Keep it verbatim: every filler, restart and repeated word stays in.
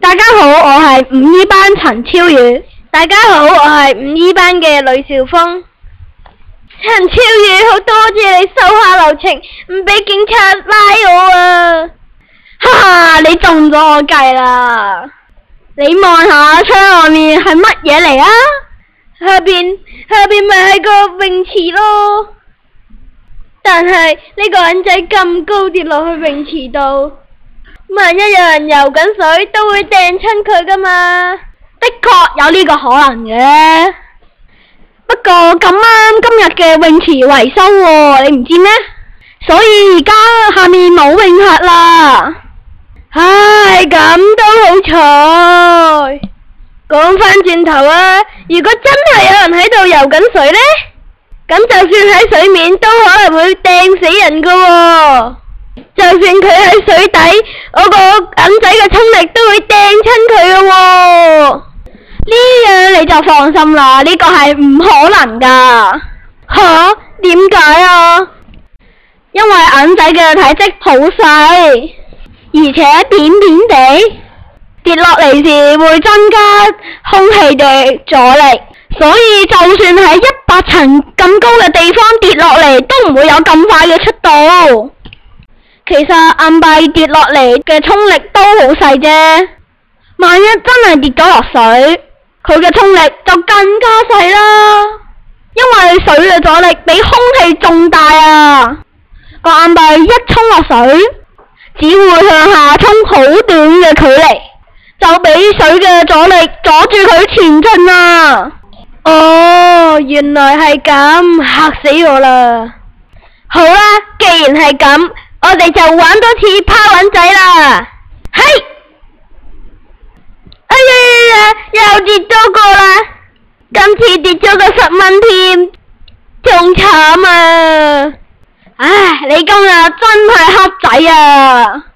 大家好，我係五 E 班陳超宇。 大家好，我係五 E 班嘅呂兆峰。陳超宇，好多謝你手下留情，唔俾警察拉我啊！ 哈哈，你中咗我計啦！你望下窗外面係乜嘢嚟啊？ 下邊下邊咪係個泳池咯。但係呢個銀仔咁高跌落去泳池度，萬一有人游緊水，都會掟親佢噶嘛。 的確有呢個可能嘅，不過咁啱今日嘅泳池維修喎，你唔知咩？所以而家下面冇泳客啦。 唉，咁都好彩。講返轉頭啊，如果真係有人喺度游緊水呢，咁就算喺水面都可能會掟死人噶喎。就算佢喺水底，我個銀仔嘅衝力都會掟親佢噶喎。 呢樣你就放心啦，呢個係唔可能噶。 吓？點解啊？ 因為銀仔嘅體積好細，而且扁扁地，跌落嚟時會增加空氣嘅阻力，所以就算喺一百層咁高嘅地方跌落嚟，都唔會有咁快嘅速度。其實硬幣跌落嚟嘅衝力都好細啫，萬一真係跌咗落水，佢嘅衝力就更加細啦。因為水嘅阻力比空氣仲大啊，個硬幣一衝落水，只會向下衝好短嘅距離，就俾水嘅阻力阻住佢前進啊。 哦，原來係咁，嚇死我啦。好啦，既然係咁，我哋就玩多次拋銀仔啦。嘿，哎呀呀呀，又跌多個啦，今次跌咗個十蚊添，仲慘啊！ 唉，你今日真係黑仔啊！